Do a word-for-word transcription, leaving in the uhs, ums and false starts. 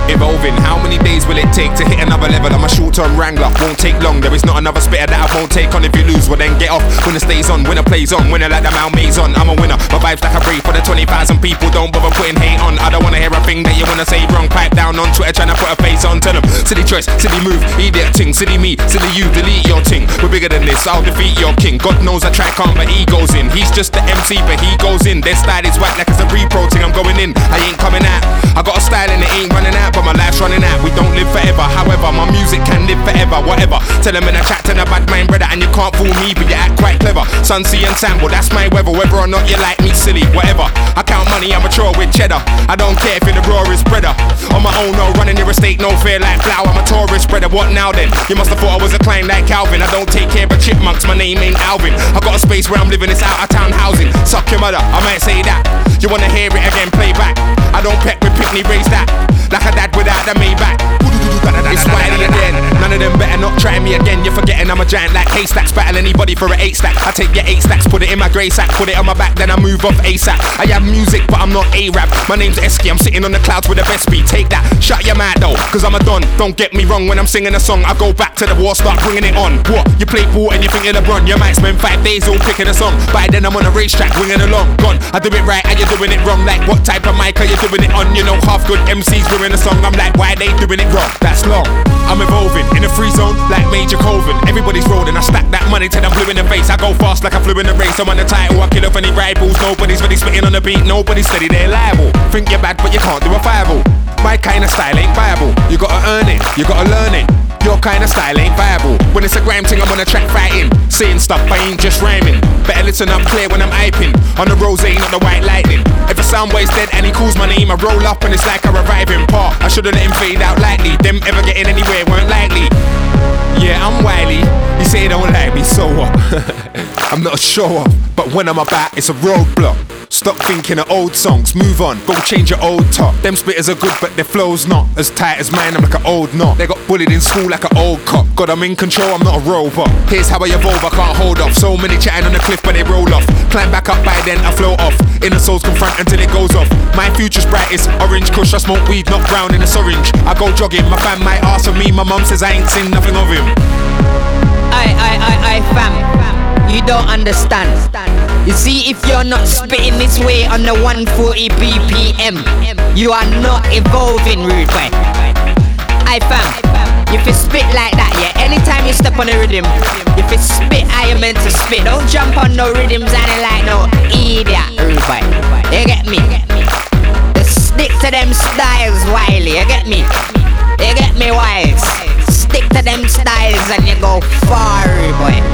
Evolving, how many days will it take to hit another level? I'm a short-term wrangler, won't take long. There is not another spitter that I won't take on. If you lose, well then get off. Winner stays on, winner plays on. Winner like the Malmaze on, I'm a winner. My vibe's like a break for the twenty thousand people. Don't bother putting hate on. I don't wanna hear a thing that you wanna say wrong. Pipe down on Twitter trying to put a face on. Tell them, silly choice, silly move, idiot ting. Silly me, silly you, delete your ting. We're bigger than this, I'll defeat your king. God knows I try can't, but he goes in. He's just the M C, but he goes in. Their style is whack like it's a pre-pro ting. I'm going in, I ain't coming out. I got a style and it ain't running out, but my life's running out. We don't live forever, however, my music can live forever. Whatever, tell them in a chat to the bad mind brother, and you can't fool me, but you act quite clever. Sun, sea and sand, well that's my weather. Whether or not you like me, silly, whatever. I count money, I'm mature with cheddar. I don't care if you're the rawest spreader. On my own, no running your estate, no fear like flour. I'm a tourist spreader, what now then? You must have thought I was a climb like Calvin. I don't take care of chipmunks, my name ain't Alvin. I got a space where I'm living, it's out of town housing. Suck your mother, I might say that. You wanna hear it again, play back. I don't peck with Pickney, raise that. Like a dad without the Maybach. It's Wiley again. None of them better not try me again. You're forgetting I'm a giant like haystacks. Battle anybody for an eight stack. I take your eight stacks, put it in my grey sack, put it on my back, then I move off ASAP. I have music, but I'm not A-rap. My name's Esky, I'm sitting on the clouds with the best beat. Take that, shut your mouth though, cause I'm a don. Don't get me wrong, when I'm singing a song, I go back to the war, start bringing it on. What? You play ball and you think you're LeBron. You might spend five days all picking a song. By then I'm on a racetrack, winging along. Gone, I do it right and you're doing it wrong. Like what type of mic are you doing it on? You know half good M Cs doing a song. I'm like, why they doing it wrong? That's long. I'm evolving in a free zone like Major Colvin. Everybody's rolling, I stack that money till I'm blue in the face. I go fast like I flew in the race. I'm on the title, I kill off any rivals. Nobody's really spitting on the beat, nobody's steady, they're liable. Think you're bad but you can't do a fireball. My kind of style ain't viable. You gotta earn it, you gotta learn it. Your kind of style ain't viable. When it's a grime thing, I'm on a track fighting. Saying stuff, I ain't just rhyming. Better listen up clear when I'm hyping. On the rose, not the white lightning. If a soundboy's dead and he calls my name, I roll up and it's like a reviving part. I should've let him fade out lightly. Them ever getting anywhere weren't likely. Yeah, I'm Wiley. You say you don't like me, so what? I'm not a show off, but when I'm about, it's a roadblock. Stop thinking of old songs, move on, go change your old top. Them spitters are good but their flow's not as tight as mine, I'm like an old knot. They got bullied in school like an old cop. God, I'm in control, I'm not a robot. Here's how I evolve, I can't hold off. So many chatting on the cliff but they roll off. Climb back up by then, I float off. Inner souls confront until it goes off. My future's bright, it's orange kush, I smoke weed, not brown in it's orange. I go jogging, my fam might ask for me. My mum says I ain't seen nothing of him. I, I, I, I, fam, you don't understand. You see, if you're not spitting this way on the one forty B P M, you are not evolving, rude boy. I, fam, if you spit like that, yeah, anytime you step on the rhythm, if you spit how you meant to spit, don't jump on no rhythms and like no idiot, rude boy. You get me? Just stick to them styles, Wiley, you get me? You get me, Wiles? Stick to them styles and you go far, rude boy.